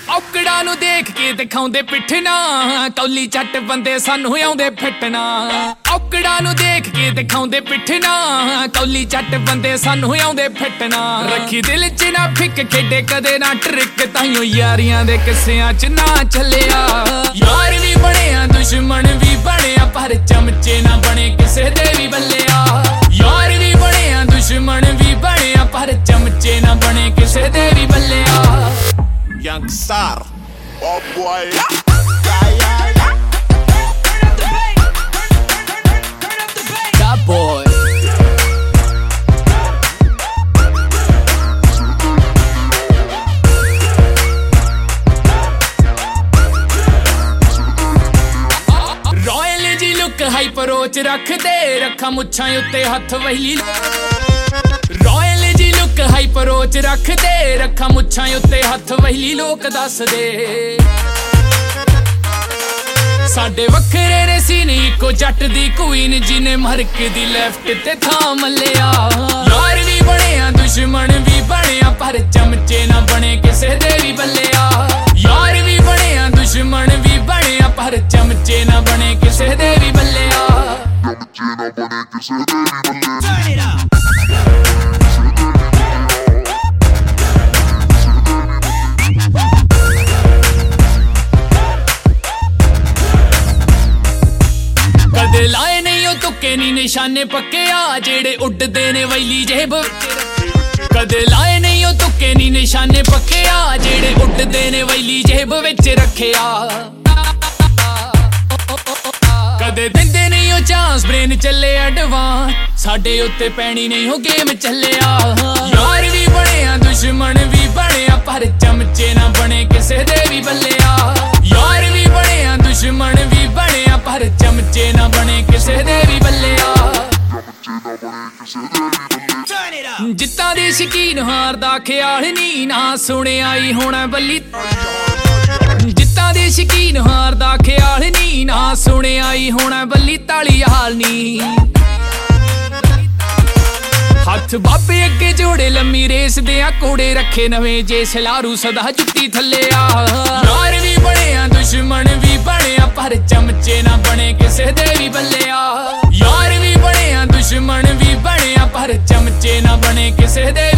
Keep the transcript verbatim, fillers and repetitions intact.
ਔਕੜਾਂ ਨੂੰ ਦੇਖ ਕੇ ਦਿਖਾਉਂਦੇ ਪਿੱਠਣਾ, ਕੌਲੀ ਚੱਟ ਬੰਦੇ ਸਾਨੂੰ ਆਉਂਦੇ ਫਿੱਟਣਾ। ਔਕੜਾਂ ਨੂੰ ਦੇਖ ਕੇ ਦਿਖਾਉਂਦੇ ਪਿੱਠਣਾ, ਕੌਲੀ ਚੱਟ ਬੰਦੇ ਸਾਨੂੰ ਆਉਂਦੇ ਫਿੱਟਣਾ। ਰੱਖੀ ਦਿਲ ਚ ਨਾ ਫਿੱਕ, ਖੇਡੇ ਕਦੇ ਨਾ ਟਰਿਕ, ਤਾਈਓ ਯਾਰੀਆਂ ਦੇ ਕਿੱਸਿਆਂ ਚ ਨਾ ਚੱਲਿਆ। ਯਾਰ ਵੀ ਬਣਿਆ ਦੁਸ਼ਮਣ ਵੀ ਬਣਿਆ, ਪਰ ਚਮਚੇ ਨਾ ਬਣੇ ਕਿਸੇ ਦੇ ਵੀ ਬੱਲਿਆ। ਯਾਰ ਵੀ ਬਣਿਆ ਦੁਸ਼ਮਣ ਵੀ ਬਣਿਆ, ਪਰ ਚਮਚੇ ਨਾ ਬਣੇ ਕਿਸੇ ਦੇ ਵੀ ਬੱਲਿਆ। Young Star, oh boy. That boy. Royal ji look hyper रोच रख दे, रखा मुच्छां उत्ते हथ वहीली। रॉयल जी लुक हाइपर रोच रख दे, रखा मुच्छां उत्ते हथ वहीली लोक दस दे। साडे वखरे ने सीने इको जट दी क्वीन, जिने मरक दी लेफ्ट ते थाम लिया। यार भी बनिया दुश्मन भी बनिया, पर चमचे ना बने किसे दे भी बल्लिया। यार भी बनिया दुश्मन भी बनिया, पर चमचे ना बने किसे दे भी बल्लिया। Turn it up. कदे लाए नहीं ओ तुक्के नी निशाने पक्के आ, जेड़े उड्डदे ने वैली जेब। कदे लाए नहीं ओ तुक्के नी निशाने पक्के आ, जेड़े उड्डदे ने वैली जेब विच रखे आ। कदे दिंदे नहीं ओ चांस, ब्रेन चले एडवांस, साडे उत्ते पैनी नहीं हो गेम चलिया। यार भी बनिया दुश्मन भी बनिया, पर चमचे ना बने किसे दे भी बल्लिया। यार भी बनिया दुश्मन भी बनिया, पर चमचे ना बने किसे दे भी बल्लिया। जित्तां दे शकीन हार दा ख्याल नी, ना सुने आई होना बल्ली। जित्तां दे शकीन हार दा ख्याल नी, ना सुने आई होना बल्ली ताली हाल नी। हथ बाबे अगे जोड़े लम्मी रेस दिया, कोड़े रखे नवे जे सलारू सदा जुत्ती थल्ले आ। यार भी बनिया दुश्मन भी बनिया, पर चमचे ना बने किसे दे भी बल्लिया। यार भी बनिया दुश्मन भी बनिया, पर चमचे ना बने किसे दे